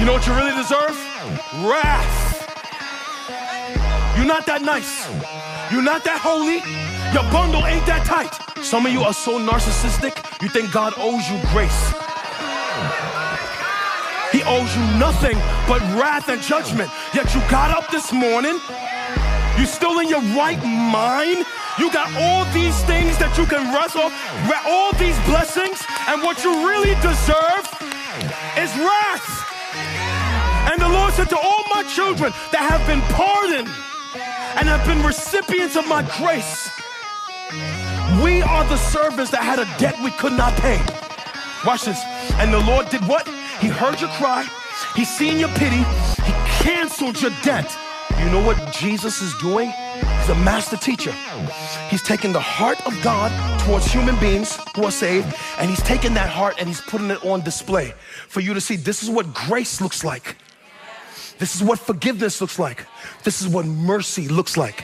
You know what you really deserve? Wrath. You're not that nice. You're not that holy. Your bundle ain't that tight. Some of you are so narcissistic, you think God owes you grace. He owes you nothing but wrath and judgment. Yet you got up this morning. You're still in your right mind. You got all these things that you can rest off, all these blessings, and what you really deserve is wrath. And the Lord said to all my children that have been pardoned and have been recipients of my grace, we are the servants that had a debt we could not pay. Watch this. And the Lord did what? He heard your cry. He seen your pity. He canceled your debt. You know what Jesus is doing? He's a master teacher. He's taking the heart of God towards human beings who are saved, and he's taking that heart and he's putting it on display for you to see. This is what grace looks like. This is what forgiveness looks like. This is what mercy looks like.